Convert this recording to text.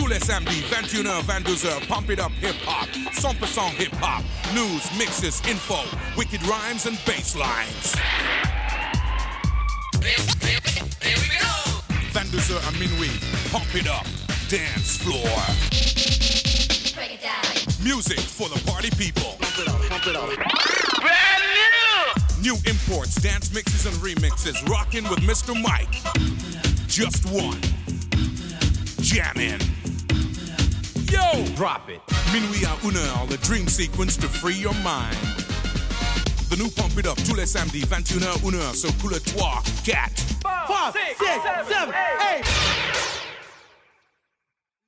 les samedis, 21h, 22h, pump it up hip-hop, 100% hip-hop, news, mixes, info, wicked rhymes and bass lines. 22h à minuit, pump it up, dance floor. Break it down. Music for the party people. Pump it up. Brand new! New imports, dance mixes and remixes, rocking with Mr. Mike. Just one. Jammin'. Yo! Drop it. Minuit à 1h, the dream sequence to free your mind. The new Pump It Up, tous les samedis, 21h, 1h, so cool 3, 4. 5, 6, 7, 8.